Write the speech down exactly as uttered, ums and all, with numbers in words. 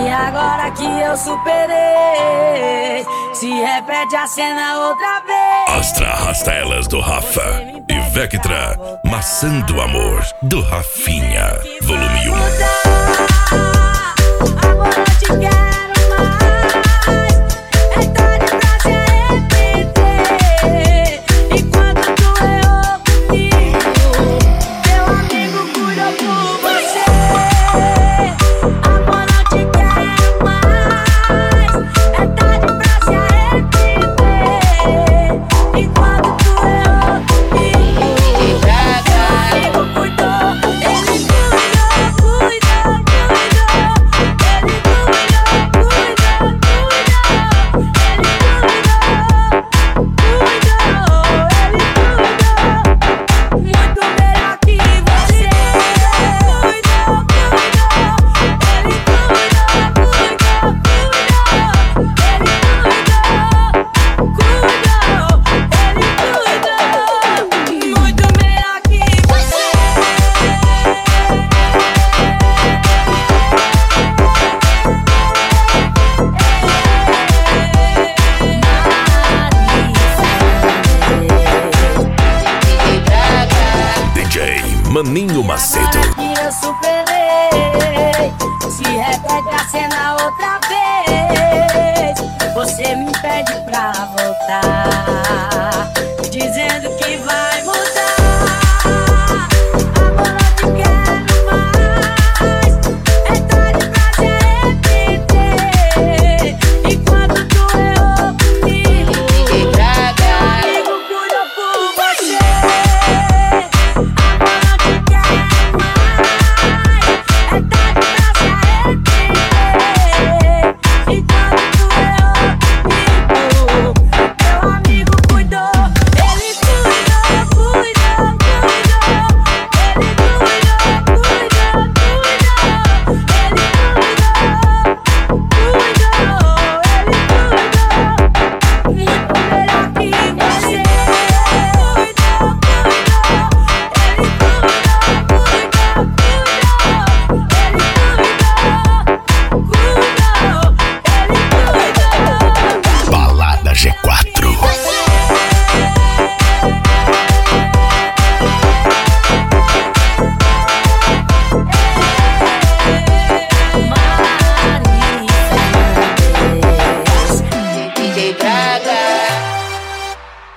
E agora que eu superei, se repete a cena outra vez. Astra Rastelas do Rafa e Vectra, Maçã do Amor do Rafinha, volume um. Agora eu te quero mais, é tarde pra se arrepender. Enquanto tu errou comigo, meu amigo cuidou por você. Amor, não te quero mais, é tarde pra se arrepender. Enquanto tu errou comigo, meu amigo cuidou, ele cuidou, cuidou, cuidou. Ele Maninho Macedo. Agora que eu superei, se repete a cena outra vez. Você me pede pra voltar, dizendo